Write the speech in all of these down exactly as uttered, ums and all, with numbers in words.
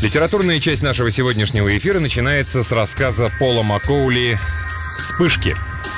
Литературная часть нашего сегодняшнего эфира начинается с рассказа Пола Маккоули «Вспышки».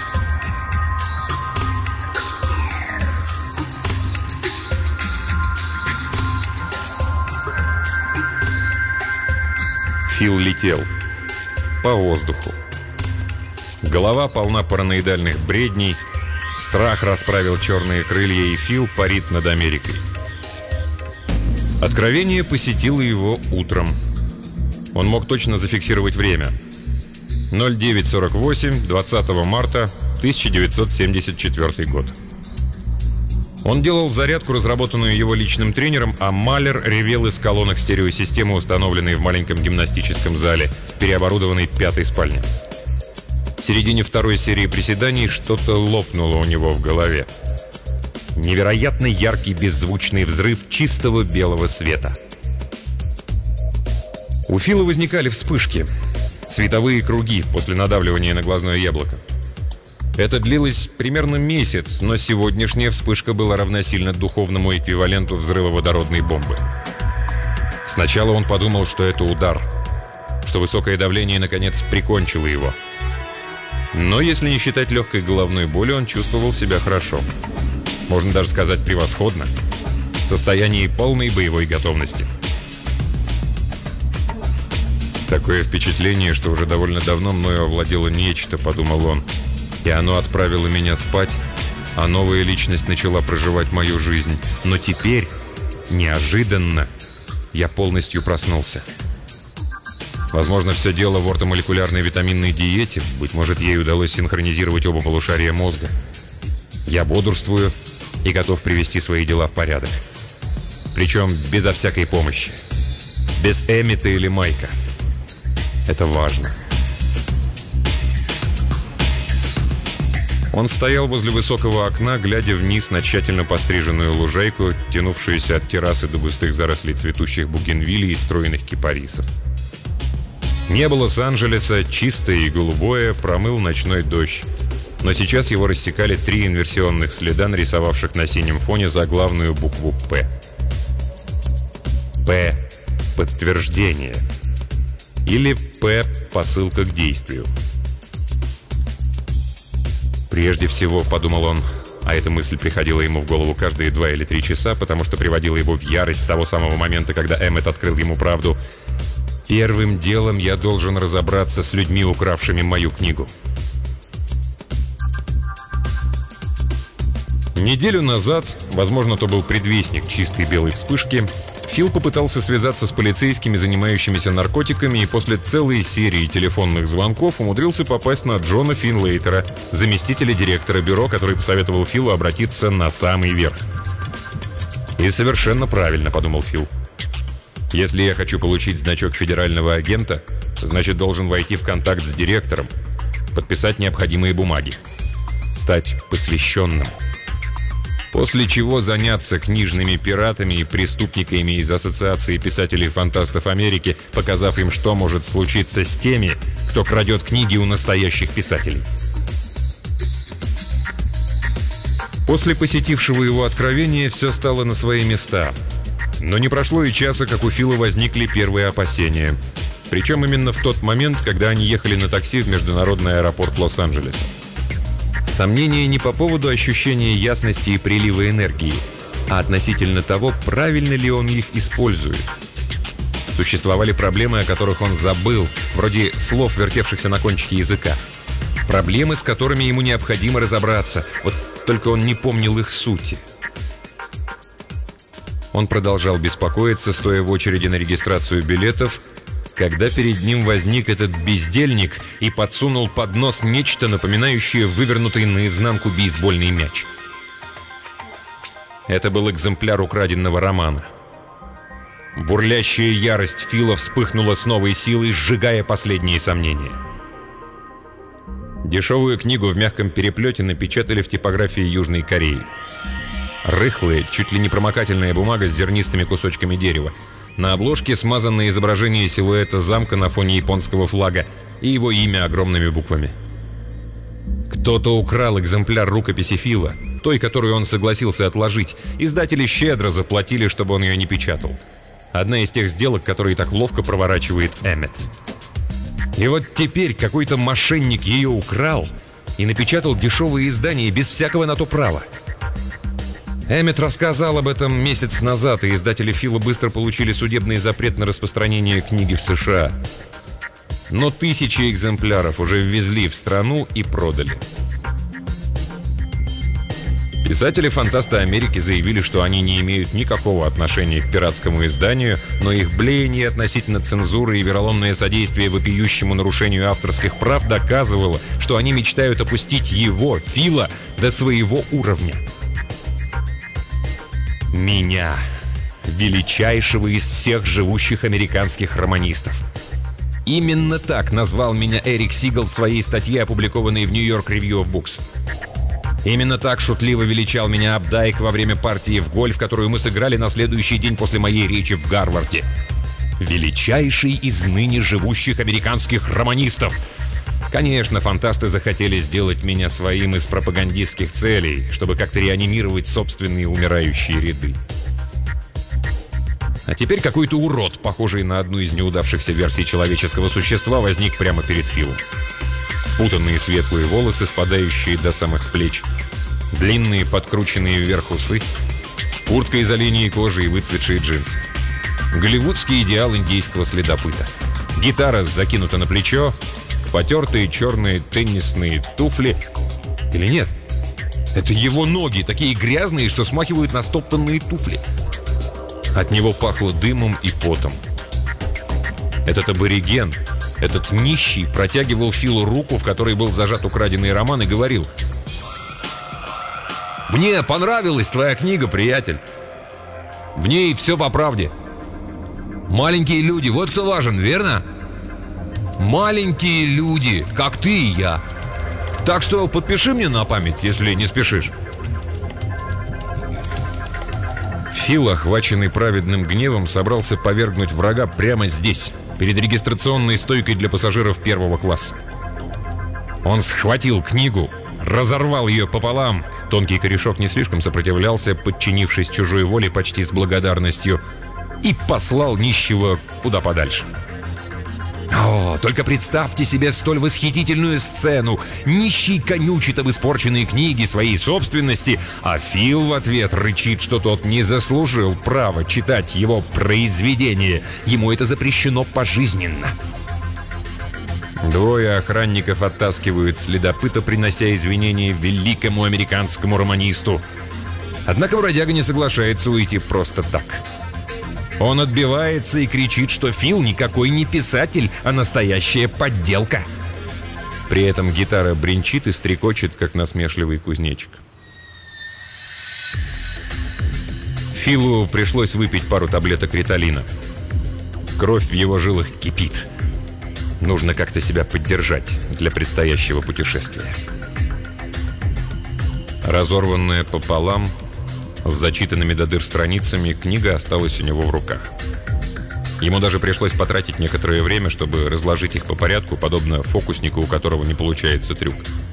Фил летел по воздуху. Голова полна параноидальных бредней, страх расправил черные крылья, и Фил парит над Америкой. Откровение посетило его утром. Он мог точно зафиксировать время. ноль девять сорок восемь, двадцатого марта тысяча девятьсот семьдесят четвёртый год. Он делал зарядку, разработанную его личным тренером, а Малер ревел из колонок стереосистемы, установленной в маленьком гимнастическом зале, переоборудованной пятой спальне. В середине второй серии приседаний что-то лопнуло у него в голове. Невероятно яркий беззвучный взрыв чистого белого света. У Фила возникали вспышки, световые круги после надавливания на глазное яблоко. Это длилось примерно месяц, но сегодняшняя вспышка была равносильна духовному эквиваленту взрыва водородной бомбы. Сначала он подумал, что это удар, что высокое давление наконец прикончило его. Но если не считать легкой головной боли, он чувствовал себя хорошо. Можно даже сказать превосходно, в состоянии полной боевой готовности. Такое впечатление, что уже довольно давно мною овладело нечто, подумал он. И оно отправило меня спать, а новая личность начала проживать мою жизнь. Но теперь, неожиданно, я полностью проснулся. Возможно, все дело в ортомолекулярной витаминной диете. Быть может, ей удалось синхронизировать оба полушария мозга. Я бодрствую и готов привести свои дела в порядок. Причем безо всякой помощи. Без Эммета или Майка. Это важно. Он стоял возле высокого окна, глядя вниз на тщательно постриженную лужайку, тянувшуюся от террасы до густых зарослей цветущих бугенвиллей и стройных кипарисов. Небо Лос-Анджелеса, чистое и голубое, промыл ночной дождь. Но сейчас его рассекали три инверсионных следа, нарисовавших на синем фоне заглавную букву «П». «П» — подтверждение. Или «П» — посылка к действию. Прежде всего, подумал он, а эта мысль приходила ему в голову каждые два или три часа, потому что приводила его в ярость с того самого момента, когда Эммет открыл ему правду. Первым делом я должен разобраться с людьми, укравшими мою книгу. Неделю назад, возможно, то был предвестник чистой белой вспышки, Фил попытался связаться с полицейскими, занимающимися наркотиками, и после целой серии телефонных звонков умудрился попасть на Джона Финлейтера, заместителя директора бюро, который посоветовал Филу обратиться на самый верх. «И совершенно правильно», — подумал Фил. «Если я хочу получить значок федерального агента, значит, должен войти в контакт с директором, подписать необходимые бумаги, стать посвященным. После чего заняться книжными пиратами и преступниками из Ассоциации писателей-фантастов Америки, показав им, что может случиться с теми, кто крадет книги у настоящих писателей». После посетившего его откровения все стало на свои места. Но не прошло и часа, как у Фила возникли первые опасения. Причем именно в тот момент, когда они ехали на такси в международный аэропорт Лос-Анджелеса. Сомнения не по поводу ощущения ясности и прилива энергии, а относительно того, правильно ли он их использует. Существовали проблемы, о которых он забыл, вроде слов, вертевшихся на кончике языка. Проблемы, с которыми ему необходимо разобраться, вот только он не помнил их сути. Он продолжал беспокоиться, стоя в очереди на регистрацию билетов, когда перед ним возник этот бездельник и подсунул под нос нечто, напоминающее вывернутый наизнанку бейсбольный мяч. Это был экземпляр украденного романа. Бурлящая ярость Фила вспыхнула с новой силой, сжигая последние сомнения. Дешевую книгу в мягком переплете напечатали в типографии Южной Кореи. Рыхлая, чуть ли не промокательная бумага с зернистыми кусочками дерева. На обложке смазанное изображение силуэта замка на фоне японского флага и его имя огромными буквами. Кто-то украл экземпляр рукописи Фила, той, которую он согласился отложить. Издатели щедро заплатили, чтобы он ее не печатал. Одна из тех сделок, которые так ловко проворачивает Эммет. И вот теперь какой-то мошенник ее украл и напечатал дешевые издания без всякого на то права. Эммет рассказал об этом месяц назад, и издатели Фила быстро получили судебный запрет на распространение книги в США. Но тысячи экземпляров уже ввезли в страну и продали. Писатели-фантасты Америки заявили, что они не имеют никакого отношения к пиратскому изданию, но их блеяние относительно цензуры и вероломное содействие вопиющему нарушению авторских прав доказывало, что они мечтают опустить его, Фила, до своего уровня. Меня, величайшего из всех живущих американских романистов. Именно так назвал меня Эрик Сигал в своей статье, опубликованной в New York Review of Books. Именно так шутливо величал меня Апдайк во время партии в гольф, которую мы сыграли на следующий день после моей речи в Гарварде. Величайший из ныне живущих американских романистов. Конечно, фантасты захотели сделать меня своим из пропагандистских целей, чтобы как-то реанимировать собственные умирающие ряды. А теперь какой-то урод, похожий на одну из неудавшихся версий человеческого существа, возник прямо перед Филом. Спутанные светлые волосы, спадающие до самых плеч, длинные подкрученные вверх усы, куртка из оленьей кожи и выцветшие джинсы. Голливудский идеал индейского следопыта. Гитара закинута на плечо, потертые черные теннисные туфли. Или нет? Это его ноги, такие грязные, что смахивают на стоптанные туфли. От него пахло дымом и потом. Этот абориген, этот нищий, протягивал Филу руку, в которой был зажат украденный роман, и говорил: «Мне понравилась твоя книга, приятель. В ней все по правде. Маленькие люди, вот кто важен, верно? Маленькие люди, как ты и я. Так что подпиши мне на память, если не спешишь». Фил, охваченный праведным гневом, собрался повергнуть врага прямо здесь, перед регистрационной стойкой для пассажиров первого класса. Он схватил книгу, разорвал ее пополам. Тонкий корешок не слишком сопротивлялся, подчинившись чужой воле почти с благодарностью, и послал нищего куда подальше. О, только представьте себе столь восхитительную сцену. Нищий конючит об испорченной книге своей собственности, а Фил в ответ рычит, что тот не заслужил права читать его произведение. Ему это запрещено пожизненно. Двое охранников оттаскивают следопыта, принося извинения великому американскому романисту. Однако бродяга не соглашается уйти просто так. Он отбивается и кричит, что Фил никакой не писатель, а настоящая подделка. При этом гитара бренчит и стрекочет, как насмешливый кузнечик. Филу пришлось выпить пару таблеток риталина. Кровь в его жилах кипит. Нужно как-то себя поддержать для предстоящего путешествия. Разорванная пополам, с зачитанными до дыр страницами, книга осталась у него в руках. Ему даже пришлось потратить некоторое время, чтобы разложить их по порядку, подобно фокуснику, у которого не получается трюк.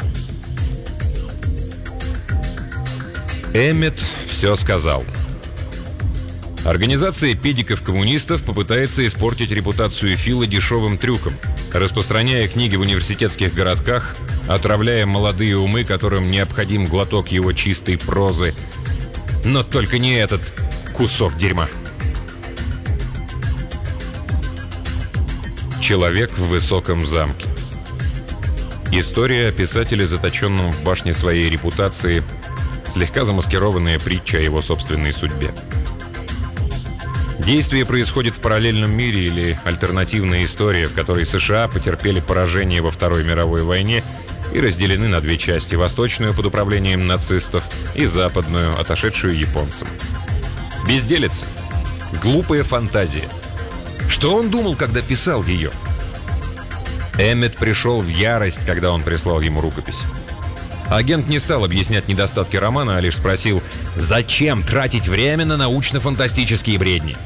Эммет все сказал. Организация педиков-коммунистов попытается испортить репутацию Фила дешевым трюком, распространяя книги в университетских городках, отравляя молодые умы, которым необходим глоток его чистой прозы. Но только не этот кусок дерьма. Человек в высоком замке. История о писателе, заточенном в башне своей репутации, слегка замаскированная притча о его собственной судьбе. Действие происходит в параллельном мире или альтернативная история, в которой США потерпели поражение во Второй мировой войне и разделены на две части: восточную под управлением нацистов и западную, отошедшую японцам. Безделица. Глупая фантазия. Что он думал, когда писал ее? Эммет пришел в ярость, когда он прислал ему рукопись. Агент не стал объяснять недостатки романа, а лишь спросил: «Зачем тратить время на научно-фантастические бредни?»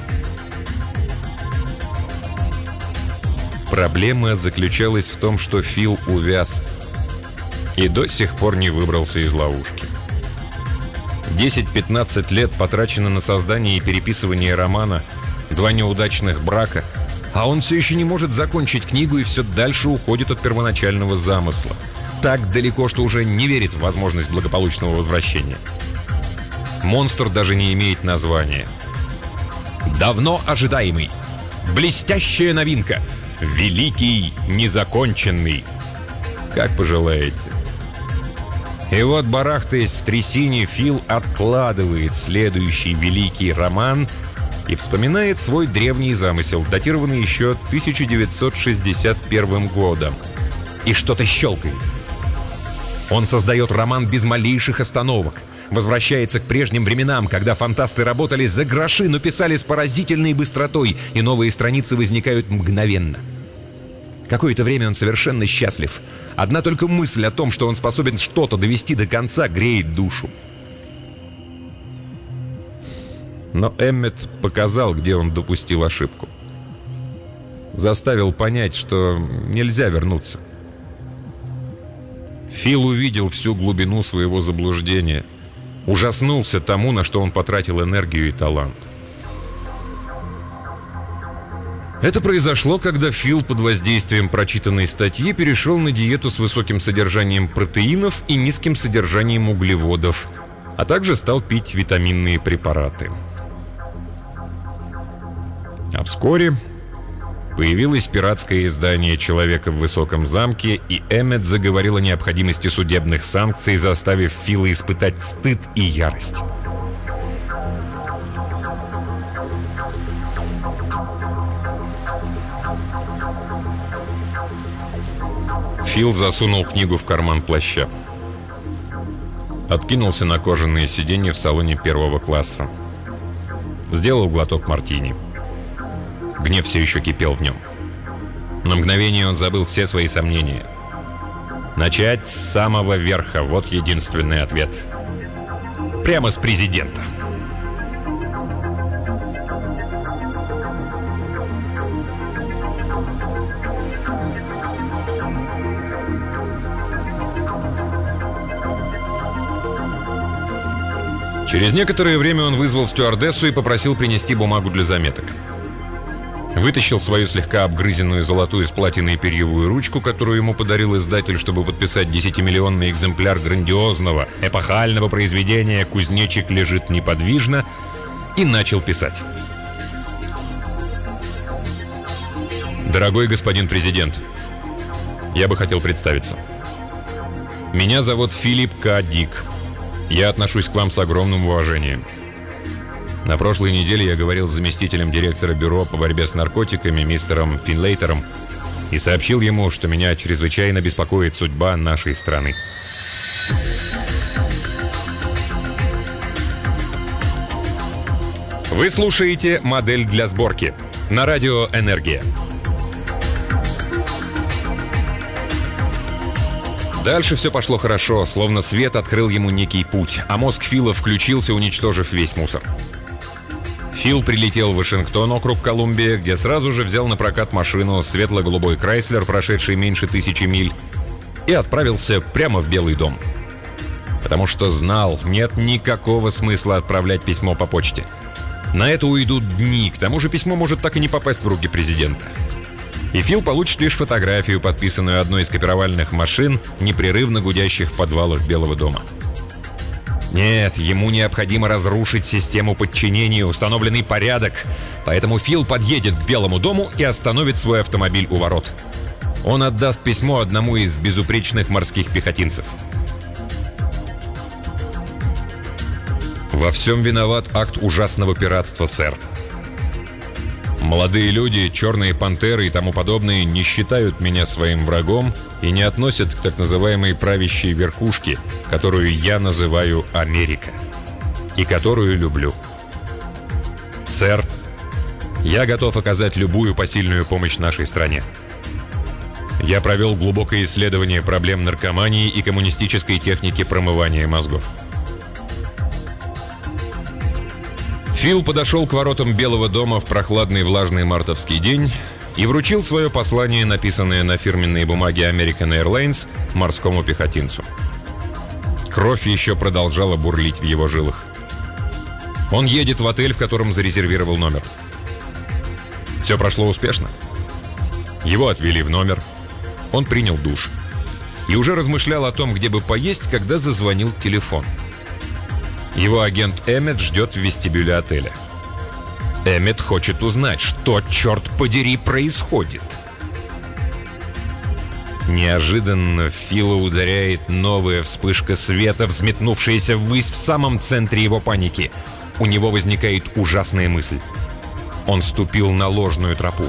Проблема заключалась в том, что Фил увяз и до сих пор не выбрался из ловушки. десять-пятнадцать лет потрачено на создание и переписывание романа, два неудачных брака, а он все еще не может закончить книгу и все дальше уходит от первоначального замысла. Так далеко, что уже не верит в возможность благополучного возвращения. Монстр даже не имеет названия. Давно ожидаемый. Блестящая новинка. Великий незаконченный. Как пожелаете. И вот, барахтаясь в трясине, Фил откладывает следующий великий роман и вспоминает свой древний замысел, датированный еще тысяча девятьсот шестьдесят первым годом. И что-то щелкает. Он создает роман без малейших остановок. Возвращается к прежним временам, когда фантасты работали за гроши, но писали с поразительной быстротой, и новые страницы возникают мгновенно. Какое-то время он совершенно счастлив. Одна только мысль о том, что он способен что-то довести до конца, греет душу. Но Эммет показал, где он допустил ошибку. Заставил понять, что нельзя вернуться. Фил увидел всю глубину своего заблуждения. Ужаснулся тому, на что он потратил энергию и талант. Это произошло, когда Фил под воздействием прочитанной статьи перешел на диету с высоким содержанием протеинов и низким содержанием углеводов, а также стал пить витаминные препараты. А вскоре появилось пиратское издание «Человека в высоком замке», и Эммет заговорил о необходимости судебных санкций, заставив Фила испытать стыд и ярость. Фил засунул книгу в карман плаща. Откинулся на кожаные сиденья в салоне первого класса. Сделал глоток мартини. Гнев все еще кипел в нем. На мгновение он забыл все свои сомнения. Начать с самого верха — вот единственный ответ. Прямо с президента. Через некоторое время он вызвал стюардессу и попросил принести бумагу для заметок. Вытащил свою слегка обгрызенную золотую с платиной перьевую ручку, которую ему подарил издатель, чтобы подписать десятимиллионный экземпляр грандиозного, эпохального произведения «Кузнечик лежит неподвижно», и начал писать. «Дорогой господин президент, я бы хотел представиться. Меня зовут Филипп К. Дик. Я отношусь к вам с огромным уважением. На прошлой неделе я говорил с заместителем директора бюро по борьбе с наркотиками мистером Финлейтером и сообщил ему, что меня чрезвычайно беспокоит судьба нашей страны. Вы слушаете «Модель для сборки» на радио «Энергия». Дальше все пошло хорошо, словно свет открыл ему некий путь, а мозг Фила включился, уничтожив весь мусор. Фил прилетел в Вашингтон, округ Колумбия, где сразу же взял на прокат машину светло-голубой Крайслер, прошедший меньше тысячи миль, и отправился прямо в Белый дом. Потому что знал, нет никакого смысла отправлять письмо по почте. На это уйдут дни, к тому же письмо может так и не попасть в руки президента. И Фил получит лишь фотографию, подписанную одной из копировальных машин, непрерывно гудящих в подвалах Белого дома. Нет, ему необходимо разрушить систему подчинения, установленный порядок. Поэтому Фил подъедет к Белому дому и остановит свой автомобиль у ворот. Он отдаст письмо одному из безупречных морских пехотинцев. Во всем виноват акт ужасного пиратства, сэр. Молодые люди, черные пантеры и тому подобное не считают меня своим врагом и не относят к так называемой правящей верхушке, которую я называю Америка, и которую люблю. Сэр, я готов оказать любую посильную помощь нашей стране. Я провел глубокое исследование проблем наркомании и коммунистической техники промывания мозгов. Фил подошел к воротам Белого дома в прохладный влажный мартовский день и вручил свое послание, написанное на фирменной бумаге American Airlines, морскому пехотинцу. Кровь еще продолжала бурлить в его жилах. Он едет в отель, в котором зарезервировал номер. Все прошло успешно. Его отвели в номер. Он принял душ. И уже размышлял о том, где бы поесть, когда зазвонил телефон. Его агент Эммет ждет в вестибюле отеля. Эммет хочет узнать, что, черт подери, происходит. Неожиданно Фила ударяет новая вспышка света, взметнувшаяся ввысь в самом центре его паники. У него возникает ужасная мысль. Он ступил на ложную тропу.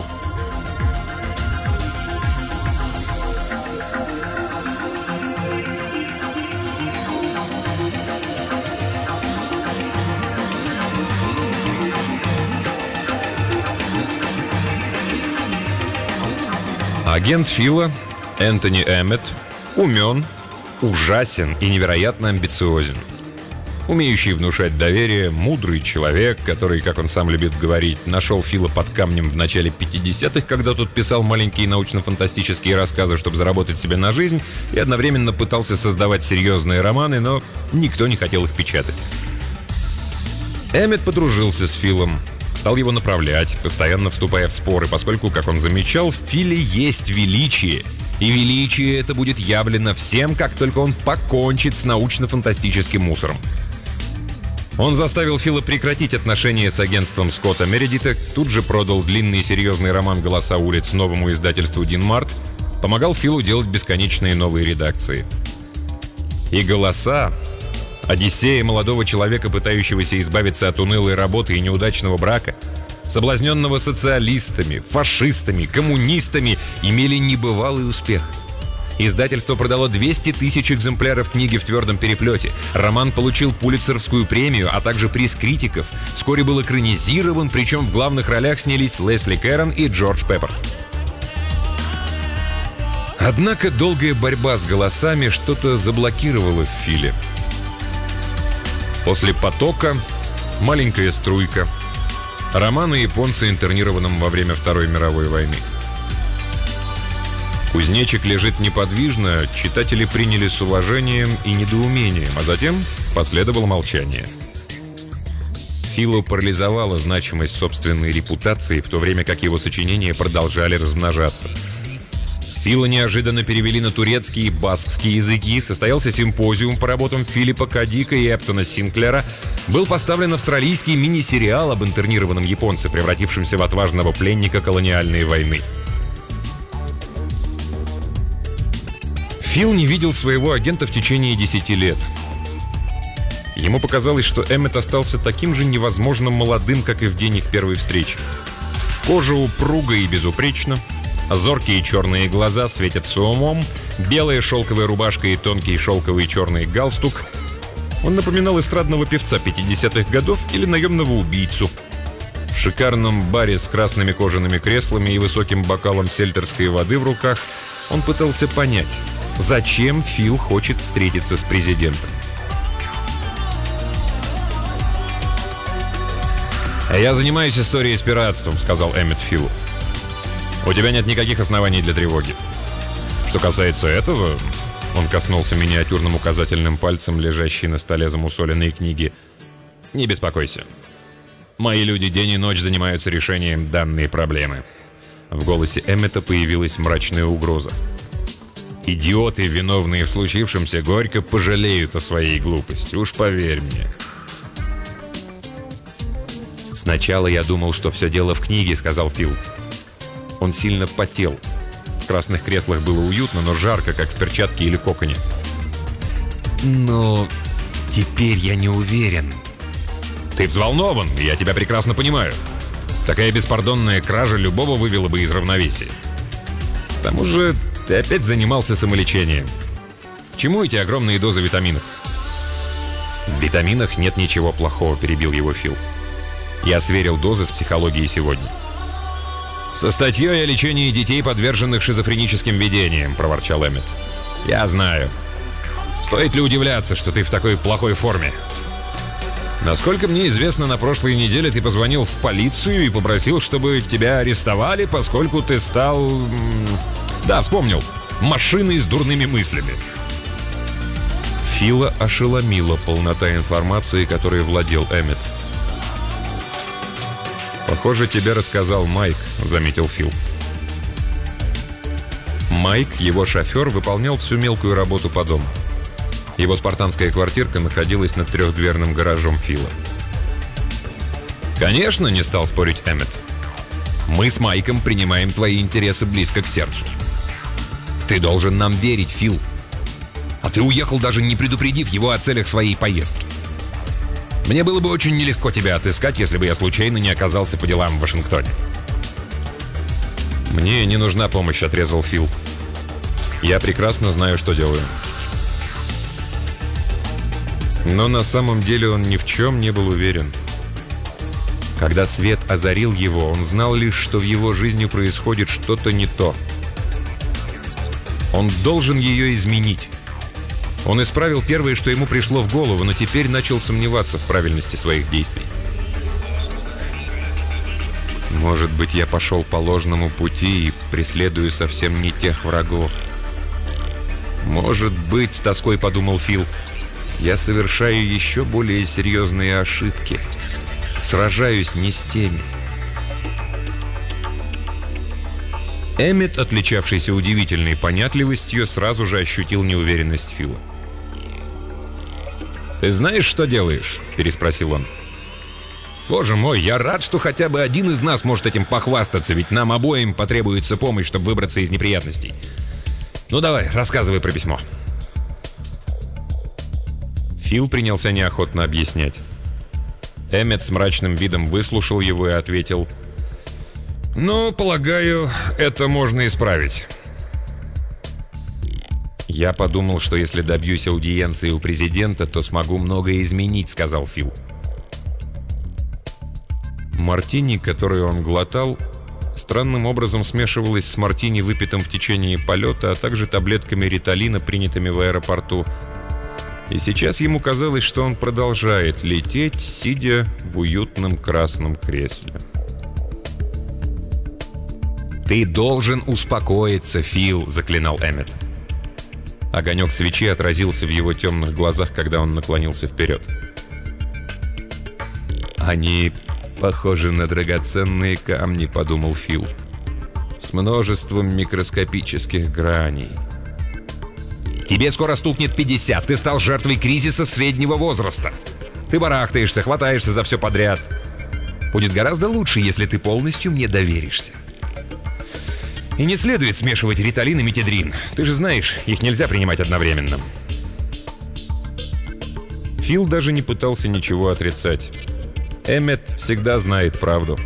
Агент Фила, Энтони Эммет, умен, ужасен и невероятно амбициозен. Умеющий внушать доверие, мудрый человек, который, как он сам любит говорить, нашел Фила под камнем в начале пятидесятых, когда тот писал маленькие научно-фантастические рассказы, чтобы заработать себе на жизнь, и одновременно пытался создавать серьезные романы, но никто не хотел их печатать. Эммет подружился с Филом, стал его направлять, постоянно вступая в споры, поскольку, как он замечал, в Филе есть величие. И величие это будет явлено всем, как только он покончит с научно-фантастическим мусором. Он заставил Фила прекратить отношения с агентством Скотта Мередита, тут же продал длинный и серьезный роман «Голоса улиц» новому издательству «Дин Март», помогал Филу делать бесконечные новые редакции. И «Голоса» — одиссея молодого человека, пытающегося избавиться от унылой работы и неудачного брака, соблазненного социалистами, фашистами, коммунистами, имели небывалый успех. Издательство продало двести тысяч экземпляров книги в твердом переплете. Роман получил Пулитцеровскую премию, а также приз критиков. Вскоре был экранизирован, причем в главных ролях снялись Лесли Кэррон и Джордж Пеппер. Однако долгая борьба с голосами что-то заблокировала в Филе. После «Потока» маленькая струйка. Роман о японце, интернированном во время Второй мировой войны. Кузнечик лежит неподвижно, читатели приняли с уважением и недоумением, а затем последовало молчание. Филу парализовала значимость собственной репутации, в то время как его сочинения продолжали размножаться. Фила неожиданно перевели на турецкий и баскский языки, состоялся симпозиум по работам Филиппа К. Дика и Эптона Синклера, был поставлен австралийский мини-сериал об интернированном японце, превратившемся в отважного пленника колониальной войны. Фил не видел своего агента в течение десяти лет. Ему показалось, что Эммет остался таким же невозможно молодым, как и в день их первой встречи. Кожа упруга и безупречна, зоркие черные глаза светятся умом, белая шелковая рубашка и тонкий шелковый черный галстук. Он напоминал эстрадного певца пятидесятых годов или наемного убийцу. В шикарном баре с красными кожаными креслами и высоким бокалом сельтерской воды в руках он пытался понять, зачем Фил хочет встретиться с президентом. «А я занимаюсь историей с пиратством», — сказал Эммет Филу. «У тебя нет никаких оснований для тревоги. Что касается этого...» Он коснулся миниатюрным указательным пальцем, лежащей на столе замусоленной книги. «Не беспокойся. Мои люди день и ночь занимаются решением данной проблемы». В голосе Эммета появилась мрачная угроза. «Идиоты, виновные в случившемся, горько пожалеют о своей глупости, уж поверь мне». «Сначала я думал, что все дело в книге», — сказал Фил. Он сильно потел. В красных креслах было уютно, но жарко, как в перчатке или коконе. «Но теперь я не уверен». «Ты взволнован, и я тебя прекрасно понимаю. Такая беспардонная кража любого вывела бы из равновесия. К тому же ты опять занимался самолечением. К чему эти огромные дозы витаминов?» «В витаминах нет ничего плохого», — перебил его Фил. «Я сверил дозы с психологией сегодня». «Со статьей о лечении детей, подверженных шизофреническим видениям», — проворчал Эммет. «Я знаю. Стоит ли удивляться, что ты в такой плохой форме? Насколько мне известно, на прошлой неделе ты позвонил в полицию и попросил, чтобы тебя арестовали, поскольку ты стал... Да, вспомнил. Машиной с дурными мыслями». Фила ошеломила полнота информации, которой владел Эммет. «Похоже, тебе рассказал Майк», — заметил Фил. Майк, его шофер, выполнял всю мелкую работу по дому. Его спартанская квартирка находилась над трехдверным гаражом Фила. «Конечно», — не стал спорить Эммет. «Мы с Майком принимаем твои интересы близко к сердцу. Ты должен нам верить, Фил. А ты уехал, даже не предупредив его о целях своей поездки. Мне было бы очень нелегко тебя отыскать, если бы я случайно не оказался по делам в Вашингтоне». «Мне не нужна помощь», — отрезал Фил. «Я прекрасно знаю, что делаю». Но на самом деле он ни в чем не был уверен. Когда свет озарил его, он знал лишь, что в его жизни происходит что-то не то. Он должен ее изменить. Он исправил первое, что ему пришло в голову, но теперь начал сомневаться в правильности своих действий. «Может быть, я пошел по ложному пути и преследую совсем не тех врагов. Может быть, — с тоской подумал Фил, — я совершаю еще более серьезные ошибки. Сражаюсь не с теми». Эммет, отличавшийся удивительной понятливостью, сразу же ощутил неуверенность Фила. «Ты знаешь, что делаешь?» — переспросил он. «Боже мой, я рад, что хотя бы один из нас может этим похвастаться, ведь нам обоим потребуется помощь, чтобы выбраться из неприятностей. Ну давай, рассказывай про письмо». Фил принялся неохотно объяснять. Эммет с мрачным видом выслушал его и ответил: «Ну, полагаю, это можно исправить». «Я подумал, что если добьюсь аудиенции у президента, то смогу многое изменить», — сказал Фил. Мартини, которую он глотал, странным образом смешивалась с мартини, выпитым в течение полета, а также таблетками риталина, принятыми в аэропорту. И сейчас ему казалось, что он продолжает лететь, сидя в уютном красном кресле. «Ты должен успокоиться, Фил», — заклинал Эммет. Огонек свечи отразился в его темных глазах, когда он наклонился вперед. «Они похожи на драгоценные камни», — подумал Фил, «с множеством микроскопических граней». «Тебе скоро стукнет пятьдесят, ты стал жертвой кризиса среднего возраста. Ты барахтаешься, хватаешься за все подряд. Будет гораздо лучше, если ты полностью мне доверишься. И не следует смешивать риталин и метедрин. Ты же знаешь, их нельзя принимать одновременно». Фил даже не пытался ничего отрицать. Эммет всегда знает правду.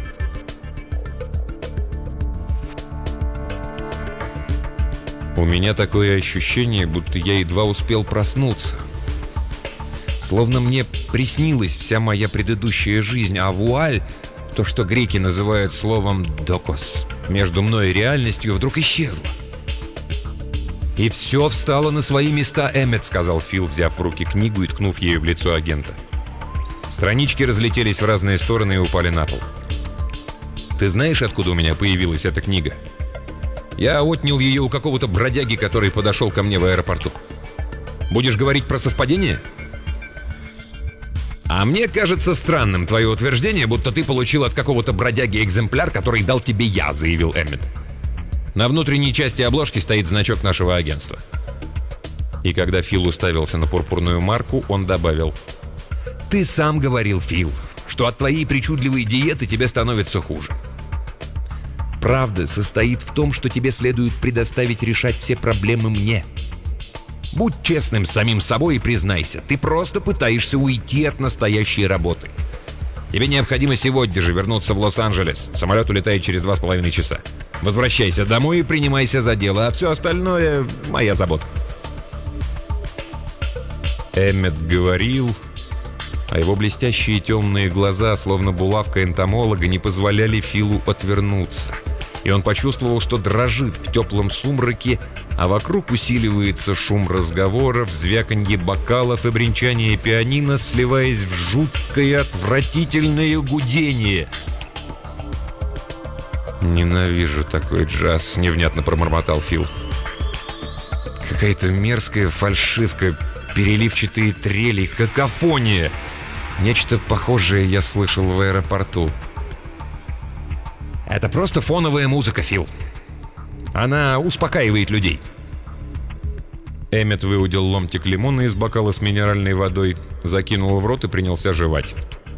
«У меня такое ощущение, будто я едва успел проснуться. Словно мне приснилась вся моя предыдущая жизнь, а вуаль, то, что греки называют словом «докос», между мной и реальностью вдруг исчезла». «И все встало на свои места, Эммет», — сказал Фил, взяв в руки книгу и ткнув ею в лицо агента. Странички разлетелись в разные стороны и упали на пол. «Ты знаешь, откуда у меня появилась эта книга? Я отнял ее у какого-то бродяги, который подошел ко мне в аэропорту. Будешь говорить про совпадение?» «А мне кажется странным твое утверждение, будто ты получил от какого-то бродяги экземпляр, который дал тебе я», — заявил Эммет. «На внутренней части обложки стоит значок нашего агентства». И когда Фил уставился на пурпурную марку, он добавил: «Ты сам говорил, Фил, что от твоей причудливой диеты тебе становится хуже. Правда состоит в том, что тебе следует предоставить решать все проблемы мне. Будь честным с самим собой и признайся, ты просто пытаешься уйти от настоящей работы. Тебе необходимо сегодня же вернуться в Лос-Анджелес. Самолет улетает через два с половиной часа. Возвращайся домой и принимайся за дело, а все остальное — моя забота». Эммет говорил, а его блестящие темные глаза, словно булавка энтомолога, не позволяли Филу отвернуться. И он почувствовал, что дрожит в теплом сумраке, а вокруг усиливается шум разговоров, звяканье бокалов и бренчание пианино, сливаясь в жуткое, отвратительное гудение. «Ненавижу такой джаз», — невнятно промормотал Фил. «Какая-то мерзкая фальшивка, переливчатые трели, какофония. Нечто похожее я слышал в аэропорту». Это просто фоновая музыка, Фил. Она успокаивает людей. Эммет выудил ломтик лимона из бокала с минеральной водой, закинул в рот и принялся жевать.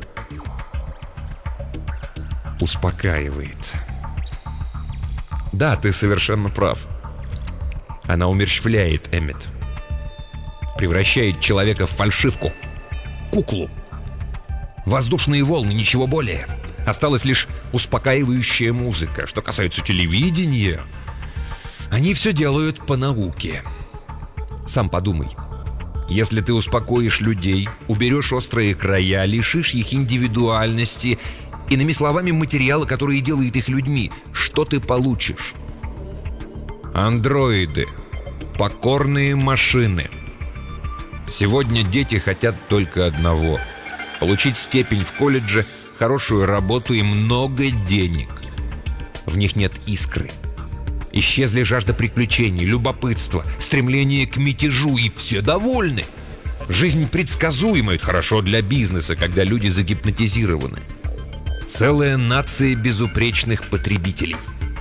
Успокаивает. Да, ты совершенно прав. Она умерщвляет, Эммет. Превращает человека в фальшивку. Куклу. Воздушные волны, ничего более. Осталась лишь успокаивающая музыка. Что касается телевидения, они все делают по науке. Сам подумай. Если ты успокоишь людей, уберешь острые края, лишишь их индивидуальности, иными словами, материала, который делает их людьми, что ты получишь? Андроиды. Покорные машины. Сегодня дети хотят только одного – получить степень в колледже, хорошую работу и много денег. В них нет искры. Исчезли жажда приключений, любопытство, стремление к мятежу, и все довольны. Жизнь предсказуема, это хорошо для бизнеса, когда люди загипнотизированы. Целая нация безупречных потребителей.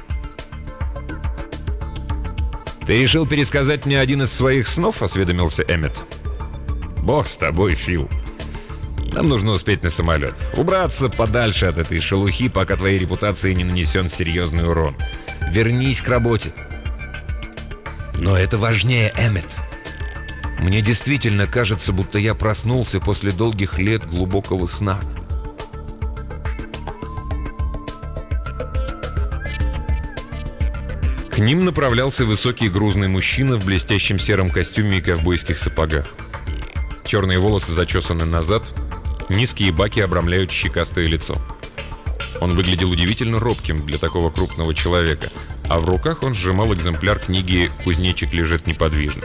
«Ты решил пересказать мне один из своих снов?» — осведомился Эммет. «Бог с тобой, Фил. Нам нужно успеть на самолет. Убраться подальше от этой шелухи, пока твоей репутации не нанесен серьезный урон. Вернись к работе». Но это важнее, Эммет. Мне действительно кажется, будто я проснулся после долгих лет глубокого сна. К ним направлялся высокий грузный мужчина в блестящем сером костюме и ковбойских сапогах. Черные волосы зачесаны назад, низкие баки обрамляют щекастое лицо. Он выглядел удивительно робким для такого крупного человека, а в руках он сжимал экземпляр книги «Кузнечик лежит неподвижно».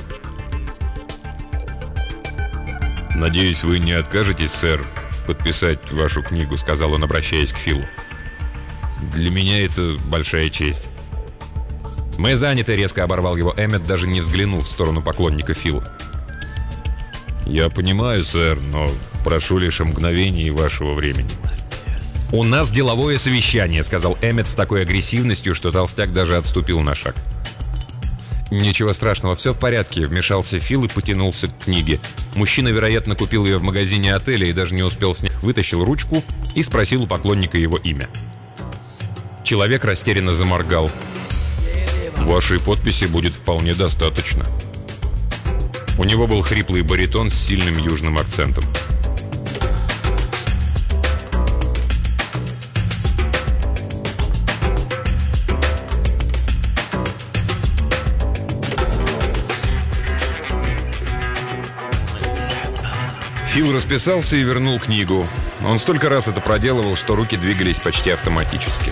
«Надеюсь, вы не откажетесь, сэр, подписать вашу книгу», — сказал он, обращаясь к Филу. «Для меня это большая честь». «Мы заняты», — резко оборвал его Эммет, даже не взглянув в сторону поклонника Фила. «Я понимаю, сэр, но прошу лишь о мгновении вашего времени». «У нас деловое совещание», — сказал Эммет с такой агрессивностью, что толстяк даже отступил на шаг. «Ничего страшного, все в порядке», — вмешался Фил и потянулся к книге. Мужчина, вероятно, купил ее в магазине отеля и даже не успел снять. Вытащил ручку и спросил у поклонника его имя. Человек растерянно заморгал. «Вашей подписи будет вполне достаточно». У него был хриплый баритон с сильным южным акцентом. Фил расписался и вернул книгу. Он столько раз это проделывал, что руки двигались почти автоматически.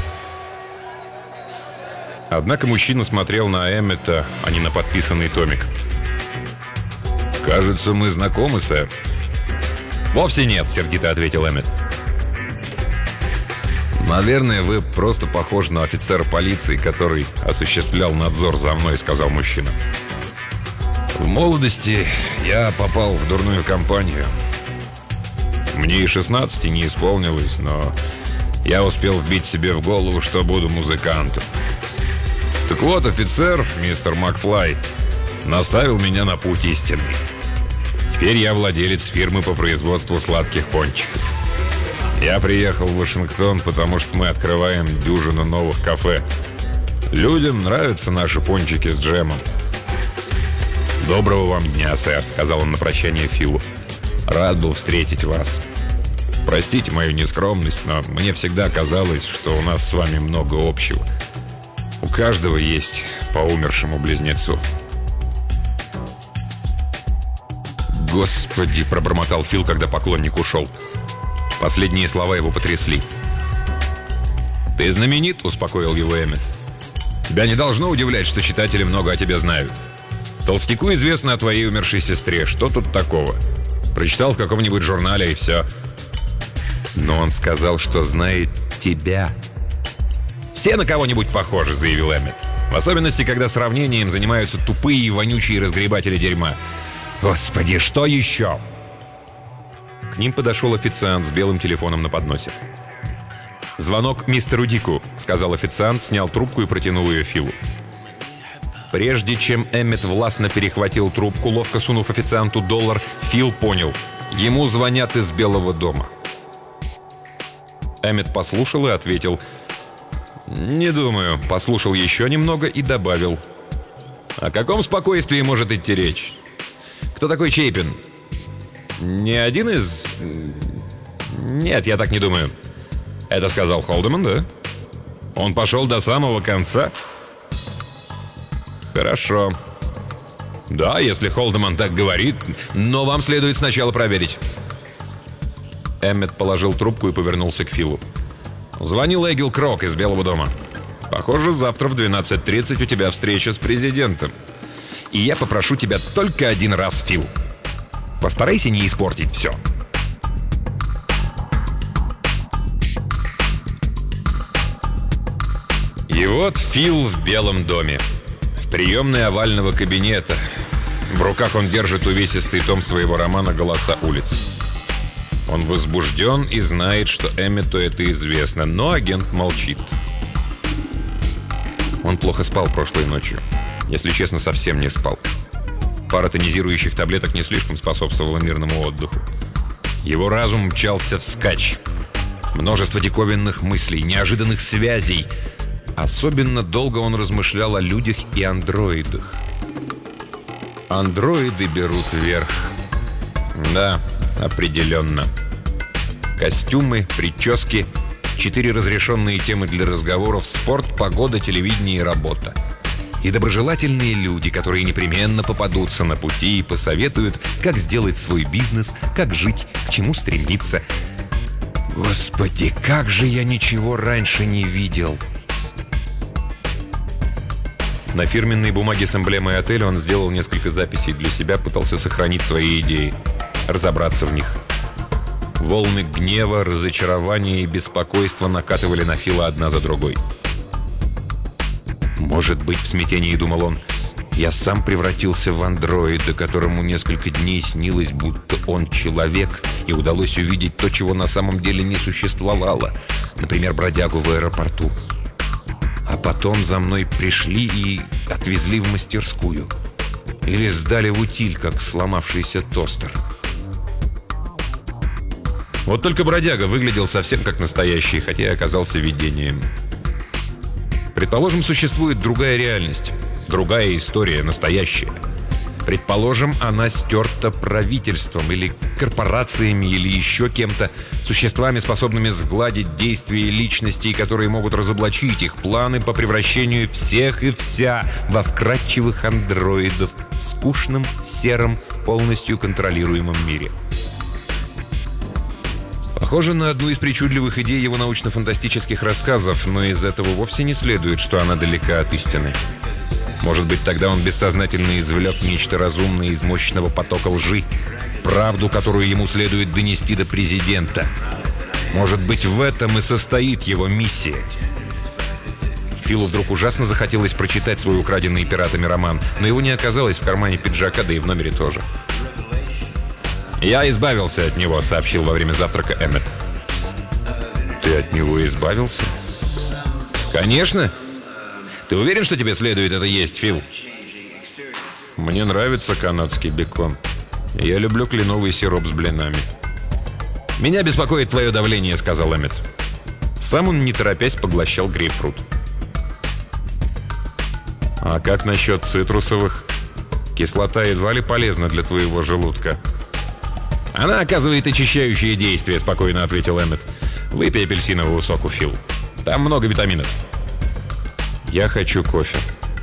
Однако мужчина смотрел на Эммета, а не на подписанный томик. «Кажется, мы знакомы, сэр». «Вовсе нет», — сердито ответил Эммет. «Наверное, вы просто похожи на офицера полиции, который осуществлял надзор за мной», — сказал мужчина. «В молодости я попал в дурную компанию. Мне и шестнадцати не исполнилось, но я успел вбить себе в голову, что буду музыкантом. Так вот, офицер, мистер Макфлай, наставил меня на путь истинный. Теперь я владелец фирмы по производству сладких пончиков. Я приехал в Вашингтон, потому что мы открываем дюжину новых кафе. Людям нравятся наши пончики с джемом». «Доброго вам дня, сэр», — сказал он на прощание Филу. «Рад был встретить вас. Простите мою нескромность, но мне всегда казалось, что у нас с вами много общего. У каждого есть по умершему близнецу». «Господи!» — пробормотал Фил, когда поклонник ушел. Последние слова его потрясли. «Ты знаменит?» — успокоил его Эммет. «Тебя не должно удивлять, что читатели много о тебе знают. Толстяку известно о твоей умершей сестре. Что тут такого? Прочитал в каком-нибудь журнале, и все». «Но он сказал, что знает тебя». «Все на кого-нибудь похожи», — заявил Эммет. «В особенности, когда сравнением занимаются тупые и вонючие разгребатели дерьма. Господи, что еще?» К ним подошел официант с белым телефоном на подносе. «Звонок мистеру Дику», — сказал официант, снял трубку и протянул ее Филу. Прежде чем Эммет властно перехватил трубку, ловко сунув официанту доллар, Фил понял — ему звонят из Белого дома. Эммет послушал и ответил: «Не думаю». Послушал еще немного и добавил: «О каком спокойствии может идти речь? Кто такой Чейпин? Не один из... Нет, я так не думаю». «Это сказал Холдеман, да? Он пошел до самого конца?» «Хорошо. Да, если Холдеман так говорит, но вам следует сначала проверить». Эммет положил трубку и повернулся к Филу. «Звонил Эгил Крок из Белого дома. Похоже, завтра в двенадцать тридцать у тебя встреча с президентом. И я попрошу тебя только один раз, Фил. Постарайся не испортить все». И вот Фил в Белом доме, в приемной овального кабинета. В руках он держит увесистый том своего романа «Голоса улиц». Он возбужден и знает, что Эммету это известно, но агент молчит. Он плохо спал прошлой ночью. Если честно, совсем не спал. Пара тонизирующих таблеток не слишком способствовала мирному отдыху. Его разум мчался вскачь. Множество диковинных мыслей, неожиданных связей. Особенно долго он размышлял о людях и андроидах. Андроиды берут верх. Да, определенно. Костюмы, прически, четыре разрешенные темы для разговоров: спорт, погода, телевидение и работа. И доброжелательные люди, которые непременно попадутся на пути и посоветуют, как сделать свой бизнес, как жить, к чему стремиться. Господи, как же я ничего раньше не видел! На фирменной бумаге с эмблемой отеля он сделал несколько записей для себя, пытался сохранить свои идеи, разобраться в них. Волны гнева, разочарования и беспокойства накатывали на Фила одна за другой. «Может быть, в смятении, — думал он, — я сам превратился в андроида, которому несколько дней снилось, будто он человек, и удалось увидеть то, чего на самом деле не существовало, например, бродягу в аэропорту. А потом за мной пришли и отвезли в мастерскую. Или сдали в утиль, как сломавшийся тостер». Вот только бродяга выглядел совсем как настоящий, хотя и оказался видением. Предположим, существует другая реальность, другая история, настоящая. Предположим, она стерта правительством или корпорациями или еще кем-то, существами, способными сгладить действия личностей, которые могут разоблачить их планы по превращению всех и вся во вкрадчивых андроидов в скучном, сером, полностью контролируемом мире. Похоже на одну из причудливых идей его научно-фантастических рассказов, но из этого вовсе не следует, что она далека от истины. Может быть, тогда он бессознательно извлек нечто разумное из мощного потока лжи, правду, которую ему следует донести до президента. Может быть, в этом и состоит его миссия. Филу вдруг ужасно захотелось прочитать свой украденный пиратами роман, но его не оказалось в кармане пиджака, да и в номере тоже. «Я избавился от него», — сообщил во время завтрака Эммет. «Ты от него избавился?» «Конечно! Ты уверен, что тебе следует это есть, Фил?» «Мне нравится канадский бекон. Я люблю кленовый сироп с блинами». «Меня беспокоит твое давление», — сказал Эммет. Сам он, не торопясь, поглощал грейпфрут. «А как насчет цитрусовых? Кислота едва ли полезна для твоего желудка». «Она оказывает очищающее действие», — спокойно ответил Эммет. «Выпей апельсинового соку, Фил. Там много витаминов». «Я хочу кофе».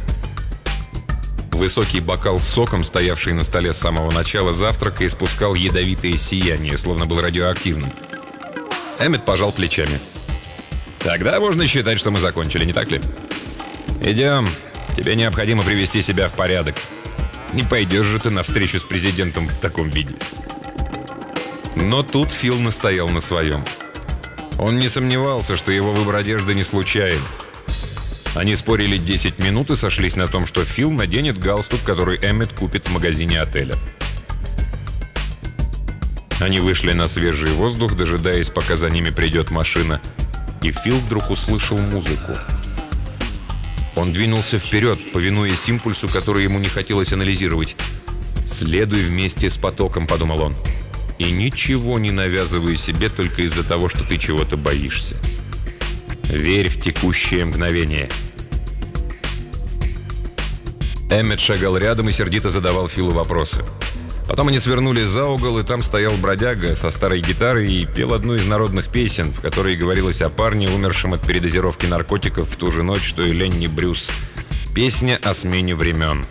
Высокий бокал с соком, стоявший на столе с самого начала завтрака, испускал ядовитое сияние, словно был радиоактивным. Эммет пожал плечами. «Тогда можно считать, что мы закончили, не так ли? Идем. Тебе необходимо привести себя в порядок. Не пойдешь же ты на встречу с президентом в таком виде». Но тут Фил настоял на своем. Он не сомневался, что его выбор одежды не случайен. Они спорили десять минут и сошлись на том, что Фил наденет галстук, который Эммет купит в магазине отеля. Они вышли на свежий воздух, дожидаясь, пока за ними придет машина. и Фил вдруг услышал музыку. Он двинулся вперед, повинуясь импульсу, который ему не хотелось анализировать. «Следуй вместе с потоком», — подумал он. «И ничего не навязывай себе только из-за того, что ты чего-то боишься. Верь в текущее мгновение». Эммет шагал рядом и сердито задавал Филу вопросы. Потом они свернули за угол, и там стоял бродяга со старой гитарой и пел одну из народных песен, в которой говорилось о парне, умершем от передозировки наркотиков в ту же ночь, что и Ленни Брюс. Песня о смене времен.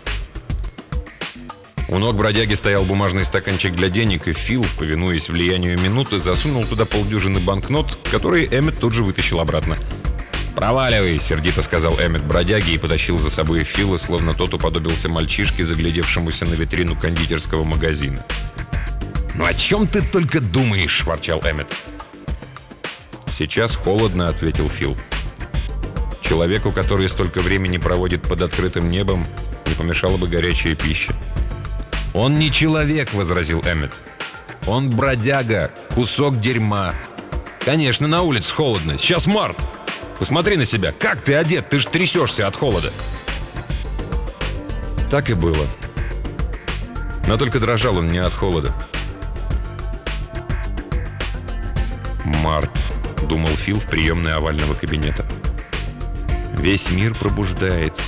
У ног бродяги стоял бумажный стаканчик для денег, и Фил, повинуясь влиянию минуты, засунул туда полдюжины банкнот, которые Эммет тут же вытащил обратно. «Проваливай!» — сердито сказал Эммет бродяге и потащил за собой Фила, словно тот уподобился мальчишке, заглядевшемуся на витрину кондитерского магазина. «Ну о чем ты только думаешь?» — ворчал Эммет. «Сейчас холодно», — ответил Фил. «Человеку, который столько времени проводит под открытым небом, не помешала бы горячая пища». «Он не человек», — возразил Эммет. «Он бродяга, кусок дерьма. Конечно, на улице холодно. Сейчас март. Посмотри на себя. Как ты одет? Ты ж трясешься от холода». Так и было. Но только дрожал он не от холода. «Март», — думал Фил в приемной овального кабинета. «Весь мир пробуждается».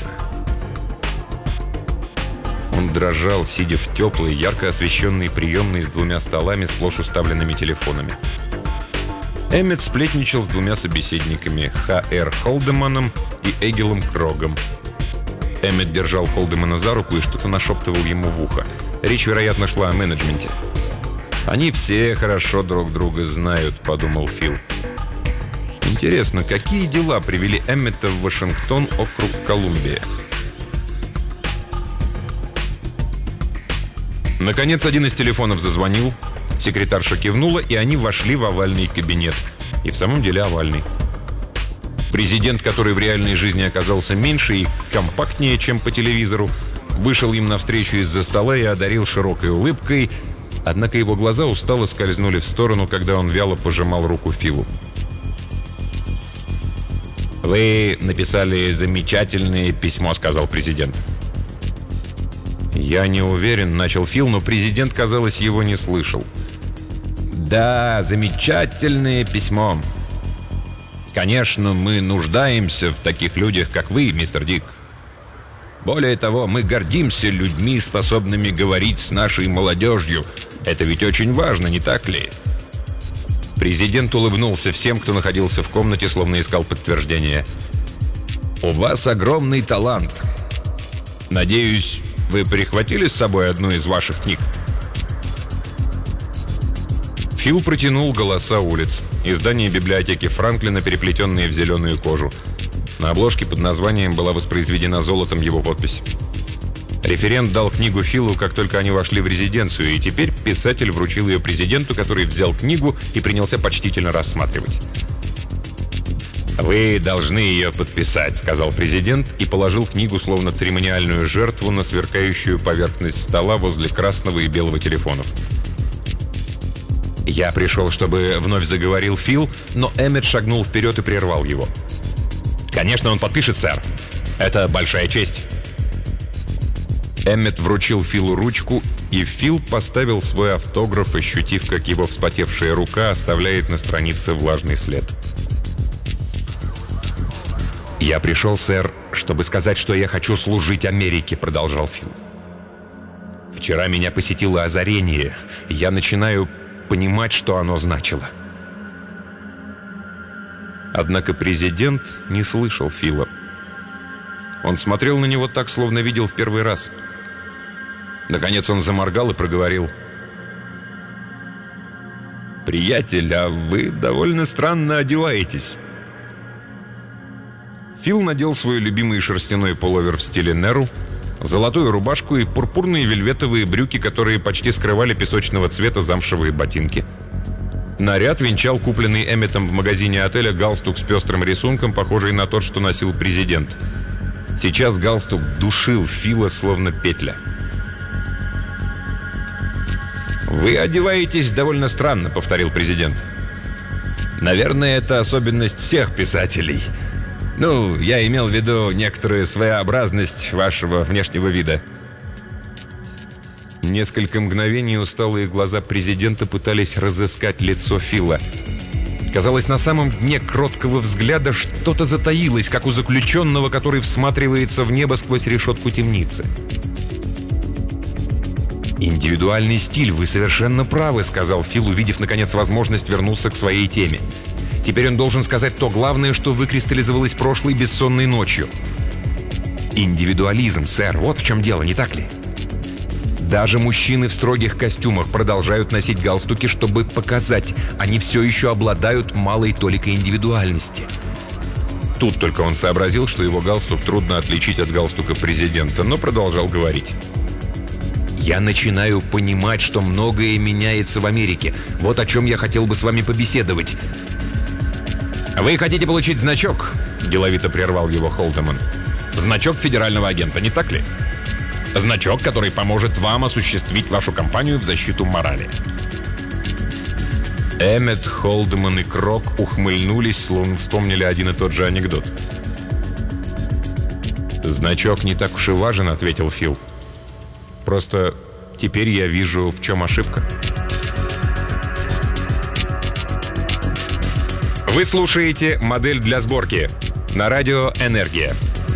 Он дрожал, сидя в теплой, ярко освещенной приемной с двумя столами, сплошь уставленными телефонами. Эммет сплетничал с двумя собеседниками — Ха Эр Холдеманом и Эгилом Крогом. Эммет держал Холдемана за руку и что-то нашептывал ему в ухо. Речь, вероятно, шла о менеджменте. «Они все хорошо друг друга знают», — подумал Фил. «Интересно, какие дела привели Эммета в Вашингтон, округ Колумбия?» Наконец, один из телефонов зазвонил. Секретарша кивнула, и они вошли в овальный кабинет. И в самом деле овальный. Президент, который в реальной жизни оказался меньше и компактнее, чем по телевизору, вышел им навстречу из-за стола и одарил широкой улыбкой. Однако его глаза устало скользнули в сторону, когда он вяло пожимал руку Филу. «Вы написали замечательное письмо», — сказал президент. «Я не уверен», — начал Фил, но президент, казалось, его не слышал. «Да, замечательное письмо. Конечно, мы нуждаемся в таких людях, как вы, мистер Дик. Более того, мы гордимся людьми, способными говорить с нашей молодежью. Это ведь очень важно, не так ли?» Президент улыбнулся всем, кто находился в комнате, словно искал подтверждения. «У вас огромный талант. Надеюсь, вы прихватили с собой одну из ваших книг?» Фил протянул «Голоса улиц». Издание библиотеки Франклина, переплетенные в зеленую кожу. На обложке под названием была воспроизведена золотом его подпись. Референт дал книгу Филу, как только они вошли в резиденцию, и теперь писатель вручил ее президенту, который взял книгу и принялся почтительно рассматривать. «Вы должны ее подписать», — сказал президент и положил книгу, словно церемониальную жертву, на сверкающую поверхность стола возле красного и белого телефонов. «Я пришел, чтобы...» — вновь заговорил Фил, но Эммет шагнул вперед и прервал его. «Конечно, он подпишет, сэр. Это большая честь». Эммет вручил Филу ручку, и Фил поставил свой автограф, ощутив, как его вспотевшая рука оставляет на странице влажный след. «Я пришел, сэр, чтобы сказать, что я хочу служить Америке», — продолжал Фил. «Вчера меня посетило озарение. Я начинаю понимать, что оно значило». Однако президент не слышал Фила. Он смотрел на него так, словно видел в первый раз. Наконец он заморгал и проговорил: «Приятель, а вы довольно странно одеваетесь». Фил надел свой любимый шерстяной пуловер в стиле Неру, золотую рубашку и пурпурные вельветовые брюки, которые почти скрывали песочного цвета замшевые ботинки. Наряд венчал купленный Эмметом в магазине отеля галстук с пестрым рисунком, похожий на тот, что носил президент. Сейчас галстук душил Фила, словно петля. «Вы одеваетесь довольно странно», — повторил президент. Наверное, это особенность всех писателей. Ну, я имел в виду некоторую своеобразность вашего внешнего вида». Несколько мгновений усталые глаза президента пытались разыскать лицо Фила. Казалось, на самом дне кроткого взгляда что-то затаилось, как у заключенного, который всматривается в небо сквозь решетку темницы. «Индивидуальный стиль, вы совершенно правы», — сказал Фил, увидев, наконец, возможность вернуться к своей теме. «Теперь он должен сказать то главное, что выкристаллизовалось прошлой бессонной ночью. Индивидуализм, сэр, вот в чем дело, не так ли? Даже мужчины в строгих костюмах продолжают носить галстуки, чтобы показать, они все еще обладают малой толикой индивидуальности». Тут только он сообразил, что его галстук трудно отличить от галстука президента, но продолжал говорить. «Я начинаю понимать, что многое меняется в Америке. Вот о чем я хотел бы с вами побеседовать». «Вы хотите получить значок?» – деловито прервал его Холдеман. «Значок федерального агента, не так ли? Значок, который поможет вам осуществить вашу кампанию в защиту морали». Эммет, Холдеман и Крок ухмыльнулись, словно вспомнили один и тот же анекдот. «Значок не так уж и важен», — ответил Фил. «Просто теперь я вижу, в чем ошибка». Вы слушаете «Модель для сборки» на радио «Энергия».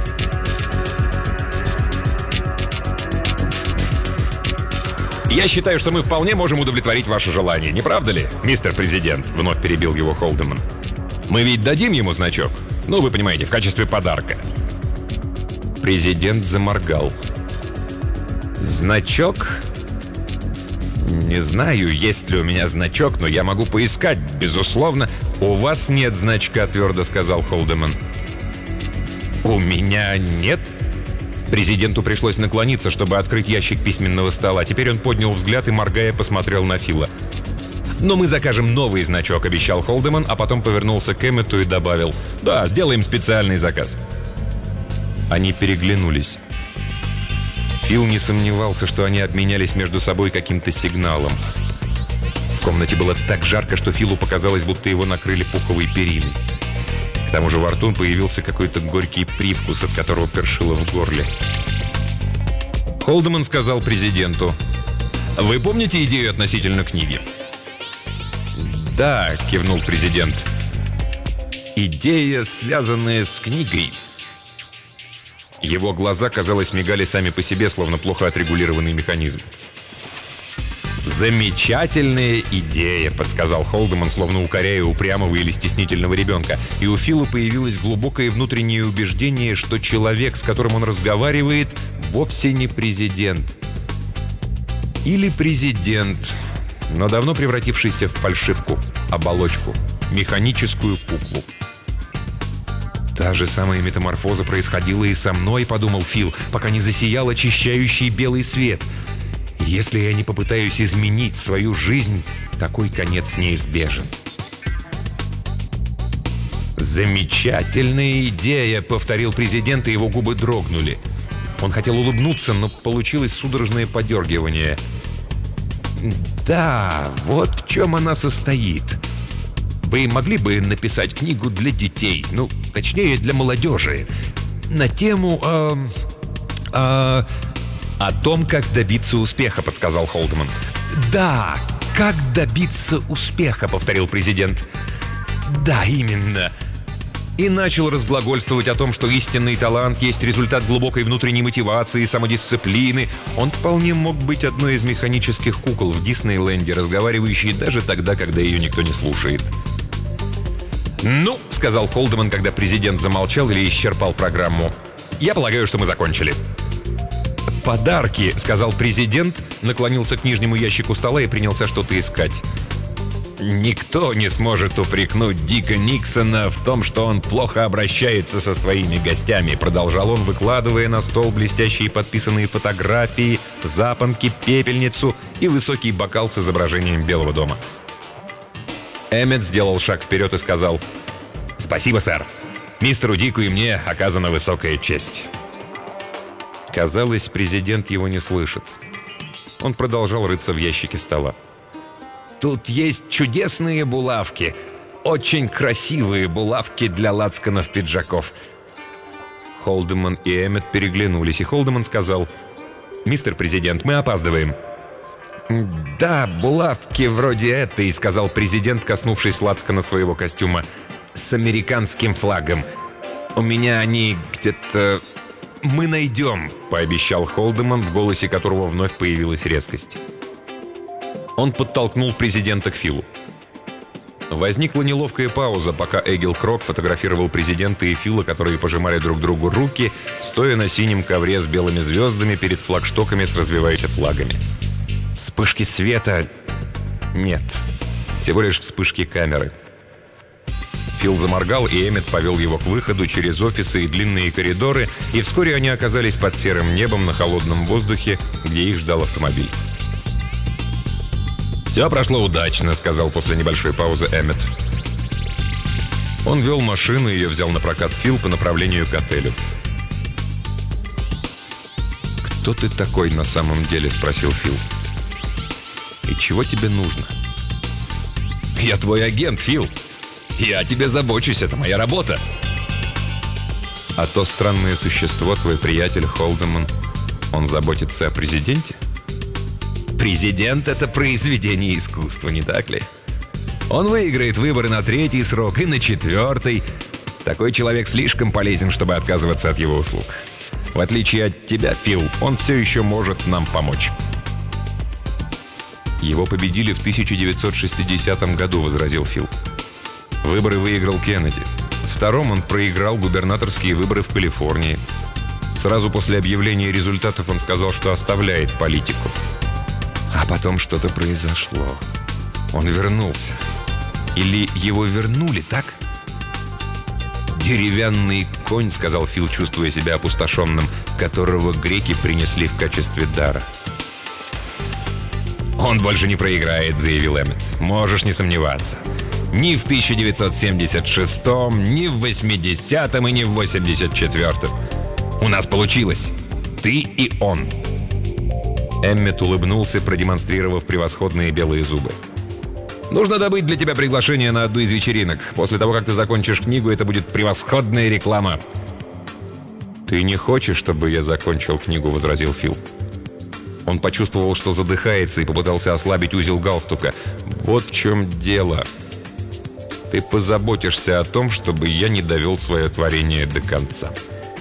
«Я считаю, что мы вполне можем удовлетворить ваше желание, не правда ли, мистер президент?» — вновь перебил его Холдеман. «Мы ведь дадим ему значок? Ну, вы понимаете, в качестве подарка». Президент заморгал. «Значок? Не знаю, есть ли у меня значок, но я могу поискать, безусловно». «У вас нет значка», — твердо сказал Холдеман. «У меня нет?» Президенту пришлось наклониться, чтобы открыть ящик письменного стола. Теперь он поднял взгляд и, моргая, посмотрел на Фила. «Но мы закажем новый значок», — обещал Холдеман, а потом повернулся к Эммету и добавил: «Да, сделаем специальный заказ». Они переглянулись. Фил не сомневался, что они обменялись между собой каким-то сигналом. В комнате было так жарко, что Филу показалось, будто его накрыли пуховой периной. К тому же во рту появился какой-то горький привкус, от которого першило в горле. Холдеман сказал президенту: «Вы помните идею относительно книги?» «Да», — кивнул президент. «Идея, связанная с книгой». Его глаза, казалось, мигали сами по себе, словно плохо отрегулированный механизм. «Замечательная идея», — подсказал Холдеман, словно укоряя упрямого или стеснительного ребенка. И у Фила появилось глубокое внутреннее убеждение, что человек, с которым он разговаривает, вовсе не президент. Или президент, но давно превратившийся в фальшивку, оболочку, механическую куклу. «Та же самая метаморфоза происходила и со мной», — подумал Фил, пока не засиял очищающий белый свет. «Если я не попытаюсь изменить свою жизнь, такой конец неизбежен». «Замечательная идея», — повторил президент, и его губы дрогнули. Он хотел улыбнуться, но получилось судорожное подергивание. «Да, вот в чем она состоит. Вы могли бы написать книгу для детей, ну, точнее, для молодежи, на тему... Э, э, «О том, как добиться успеха», — подсказал Холдеман. «Да, как добиться успеха», — повторил президент. «Да, именно». И начал разглагольствовать о том, что истинный талант есть результат глубокой внутренней мотивации, самодисциплины. Он вполне мог быть одной из механических кукол в Диснейленде, разговаривающей даже тогда, когда ее никто не слушает. «Ну», — сказал Холдеман, когда президент замолчал или исчерпал программу, — «я полагаю, что мы закончили». «Подарки», — сказал президент, наклонился к нижнему ящику стола и принялся что-то искать. «Никто не сможет упрекнуть Дика Никсона в том, что он плохо обращается со своими гостями», — продолжал он, выкладывая на стол блестящие подписанные фотографии, запонки, пепельницу и высокий бокал с изображением Белого дома. Эммет сделал шаг вперед и сказал: «Спасибо, сэр. Мистеру Дику и мне оказана высокая честь». Казалось, президент его не слышит. Он продолжал рыться в ящике стола. «Тут есть чудесные булавки. очень красивые булавки для лацканов пиджаков». Холдеман и Эммет переглянулись, и Холдеман сказал: «Мистер президент, мы опаздываем». «Да, булавки вроде этой», — сказал президент, коснувшись лацкана своего костюма, — «с американским флагом. У меня они где-то...» «Мы найдем», — пообещал Холдеман, в голосе которого вновь появилась резкость. Он подтолкнул президента к Филу. Возникла неловкая пауза, пока Эгил Крок фотографировал президента и Фила, которые пожимали друг другу руки, стоя на синем ковре с белыми звездами перед флагштоками с развивающимися флагами. Вспышки света... Нет, всего лишь вспышки камеры. Фил заморгал, и Эммет повел его к выходу через офисы и длинные коридоры, и вскоре они оказались под серым небом на холодном воздухе, где их ждал автомобиль. «Все прошло удачно», — сказал после небольшой паузы Эммет. Он вел машину, ее взял на прокат Фил по направлению к отелю. «Кто ты такой на самом деле?» — спросил Фил. «И чего тебе нужно?» «Я твой агент, Фил. Я о тебе забочусь, это моя работа». «А то странное существо, твой приятель Холдеман, он заботится о президенте?» «Президент — это произведение искусства, не так ли? Он выиграет выборы на третий срок и на четвертый. Такой человек слишком полезен, чтобы отказываться от его услуг. В отличие от тебя, Фил, он все еще может нам помочь». «Его победили в тысяча девятьсот шестидесятом году», — возразил Фил. «Выборы выиграл Кеннеди. В втором он проиграл губернаторские выборы в Калифорнии. Сразу после объявления результатов он сказал, что оставляет политику. А потом что-то произошло. Он вернулся. Или его вернули, так?» «Деревянный конь», — сказал Фил, чувствуя себя опустошенным, «которого греки принесли в качестве дара». «Он больше не проиграет», — заявил Эммет. «Можешь не сомневаться. Ни в тысяча девятьсот семьдесят шестом, ни в восьмидесятом и ни в восемьдесят четвёртом. У нас получилось. Ты и он». Эммет улыбнулся, продемонстрировав превосходные белые зубы. «Нужно добыть для тебя приглашение на одну из вечеринок. После того, как ты закончишь книгу, это будет превосходная реклама». «Ты не хочешь, чтобы я закончил книгу?» — возразил Фил. Он почувствовал, что задыхается, и попытался ослабить узел галстука. «Вот в чем дело. Ты позаботишься о том, чтобы я не довел свое творение до конца».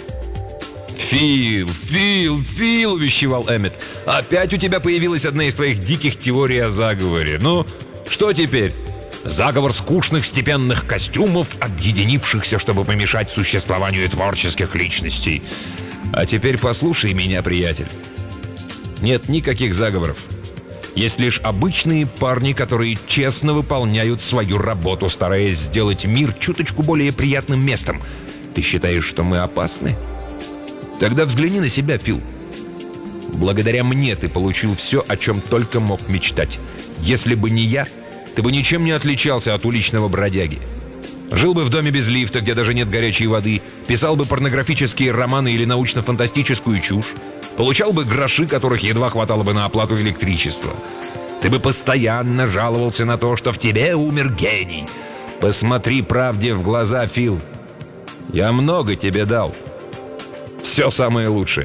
«Фил, Фил, Фил!» — увещевал Эммет. «Опять у тебя появилась одна из твоих диких теорий о заговоре. Ну, что теперь? Заговор скучных степенных костюмов, объединившихся, чтобы помешать существованию творческих личностей. А теперь послушай меня, приятель. Нет никаких заговоров. Есть лишь обычные парни, которые честно выполняют свою работу, стараясь сделать мир чуточку более приятным местом. Ты считаешь, что мы опасны? Тогда взгляни на себя, Фил. Благодаря мне ты получил все, о чем только мог мечтать. Если бы не я, ты бы ничем не отличался от уличного бродяги. Жил бы в доме без лифта, где даже нет горячей воды, писал бы порнографические романы или научно-фантастическую чушь, получал бы гроши, которых едва хватало бы на оплату электричества. Ты бы постоянно жаловался на то, что в тебе умер гений. Посмотри правде в глаза, Фил. Я много тебе дал. Все самое лучшее.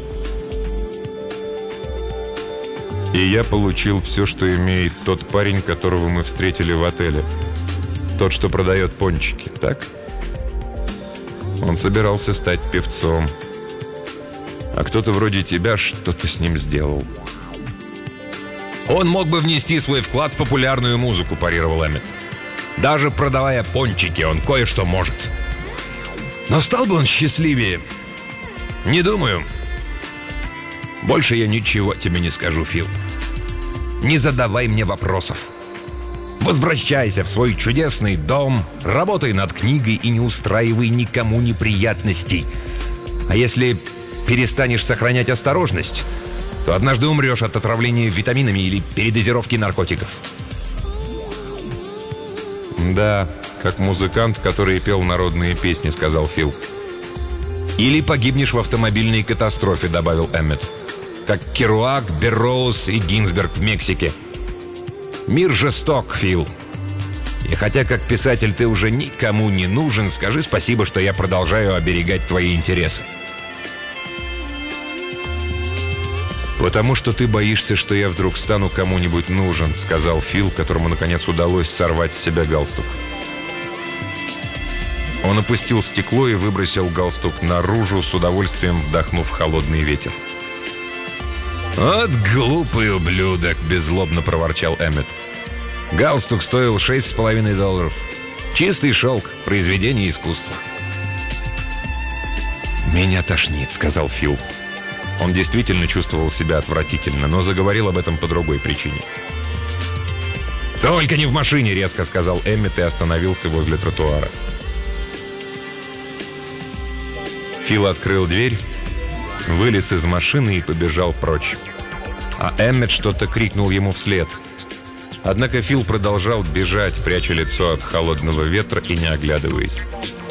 И я получил все, что имеет тот парень, которого мы встретили в отеле. Тот, что продает пончики, так? Он собирался стать певцом. А кто-то вроде тебя что-то с ним сделал. Он мог бы внести свой вклад в популярную музыку, парировал Эммет. Даже продавая пончики, он кое-что может. Но стал бы он счастливее? Не думаю. Больше я ничего тебе не скажу, Фил. Не задавай мне вопросов. Возвращайся в свой чудесный дом, работай над книгой и не устраивай никому неприятностей. А если перестанешь сохранять осторожность, то однажды умрешь от отравления витаминами или передозировки наркотиков. «Да, как музыкант, который пел народные песни», — сказал Фил. «Или погибнешь в автомобильной катастрофе», — добавил Эммет. «Как Керуак, Берроуз и Гинзберг в Мексике. Мир жесток, Фил. И хотя как писатель ты уже никому не нужен, скажи спасибо, что я продолжаю оберегать твои интересы. «Потому что ты боишься, что я вдруг стану кому-нибудь нужен», — сказал Фил, которому, наконец, удалось сорвать с себя галстук. Он опустил стекло и выбросил галстук наружу, с удовольствием вдохнув холодный ветер. «Вот глупый ублюдок!» — беззлобно проворчал Эммет. «Галстук стоил шесть с половиной долларов. Чистый шелк, произведение искусства». «Меня тошнит», — сказал Фил. Он действительно чувствовал себя отвратительно, но заговорил об этом по другой причине. «Только не в машине!» — резко сказал Эммет и остановился возле тротуара. Фил открыл дверь, вылез из машины и побежал прочь. А Эммет что-то крикнул ему вслед. Однако Фил продолжал бежать, пряча лицо от холодного ветра и не оглядываясь.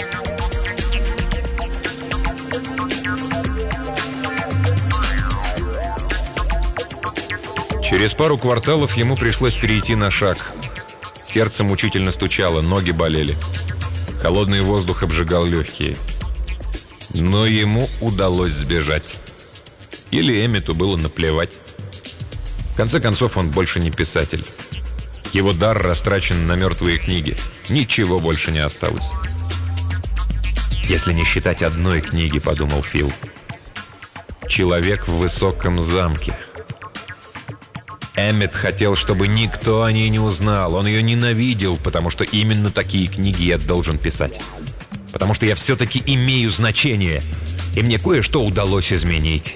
Через пару кварталов ему пришлось перейти на шаг. Сердце мучительно стучало, ноги болели. Холодный воздух обжигал легкие. Но ему удалось сбежать. Или Эммету было наплевать. В конце концов, он больше не писатель. Его дар растрачен на мертвые книги. Ничего больше не осталось. «Если не считать одной книги», — подумал Фил. «Человек в высоком замке». Эммет хотел, чтобы никто о ней не узнал. Он ее ненавидел, потому что именно такие книги я должен писать. Потому что я все-таки имею значение, и мне кое-что удалось изменить.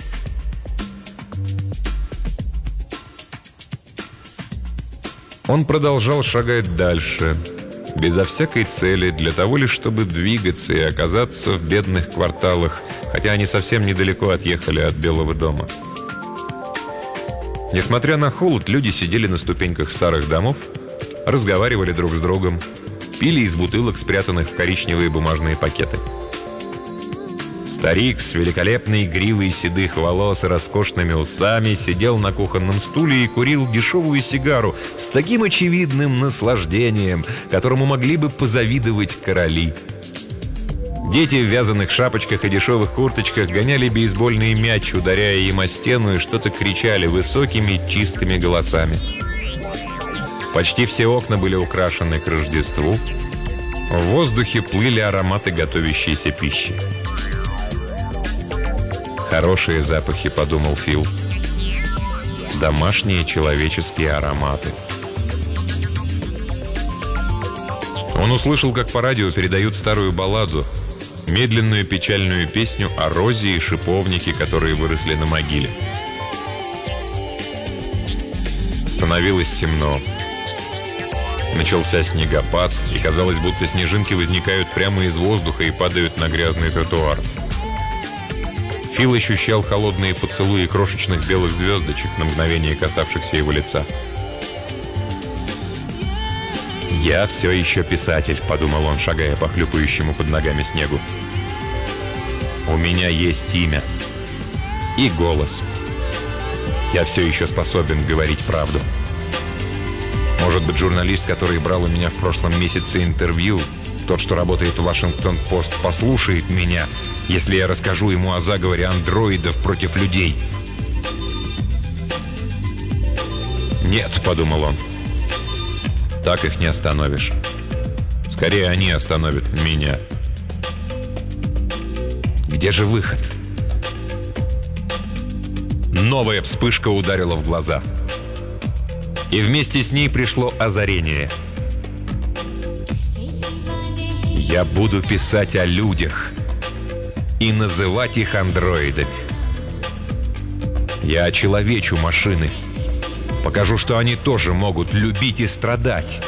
Он продолжал шагать дальше, безо всякой цели, для того лишь, чтобы двигаться и оказаться в бедных кварталах, хотя они совсем недалеко отъехали от Белого дома. Несмотря на холод, люди сидели на ступеньках старых домов, разговаривали друг с другом, пили из бутылок, спрятанных в коричневые бумажные пакеты. Старик с великолепной гривой седых волос и роскошными усами сидел на кухонном стуле и курил дешевую сигару с таким очевидным наслаждением, которому могли бы позавидовать короли. Дети в вязаных шапочках и дешевых курточках гоняли бейсбольный мяч, ударяя им о стену, и что-то кричали высокими чистыми голосами. Почти все окна были украшены к Рождеству. В воздухе плыли ароматы готовящейся пищи. «Хорошие запахи», — подумал Фил. «Домашние человеческие ароматы». Он услышал, как по радио передают старую балладу, медленную печальную песню о розе и шиповнике, которые выросли на могиле. Становилось темно. Начался снегопад, и казалось, будто снежинки возникают прямо из воздуха и падают на грязный тротуар. Фил ощущал холодные поцелуи крошечных белых звездочек, на мгновение касавшихся его лица. «Я все еще писатель», — подумал он, шагая по хлюпающему под ногами снегу. «У меня есть имя и голос. Я все еще способен говорить правду. Может быть, журналист, который брал у меня в прошлом месяце интервью, тот, что работает в Вашингтон-Пост, послушает меня, если я расскажу ему о заговоре андроидов против людей». «Нет», — подумал он, — «так их не остановишь. Скорее, они остановят меня». Где же выход? Новая вспышка ударила в глаза. И вместе с ней пришло озарение. Я буду писать о людях и называть их андроидами. Я очеловечу машины. Покажу, что они тоже могут любить и страдать.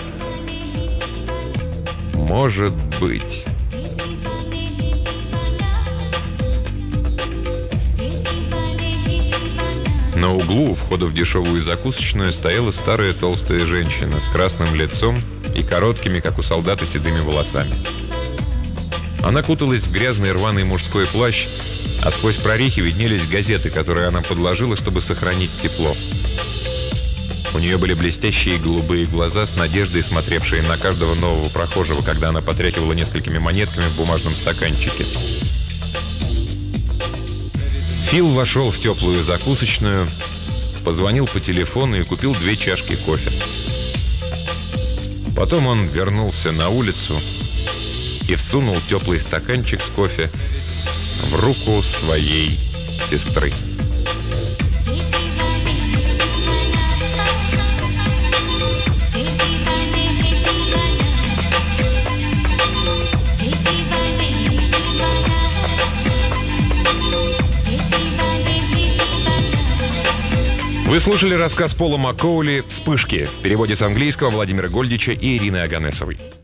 Может быть. На углу у входа в дешевую закусочную стояла старая толстая женщина с красным лицом и короткими, как у солдата, седыми волосами. Она куталась в грязный рваный мужской плащ, а сквозь прорехи виднелись газеты, которые она подложила, чтобы сохранить тепло. У нее были блестящие голубые глаза с надеждой, смотревшие на каждого нового прохожего, когда она потряхивала несколькими монетками в бумажном стаканчике. Фил вошел в теплую закусочную, позвонил по телефону и купил две чашки кофе. Потом он вернулся на улицу и всунул теплый стаканчик с кофе в руку своей сестры. Вы слушали рассказ Пола Маккоули «Вспышки» в переводе с английского Владимира Гольдича и Ирины Аганесовой.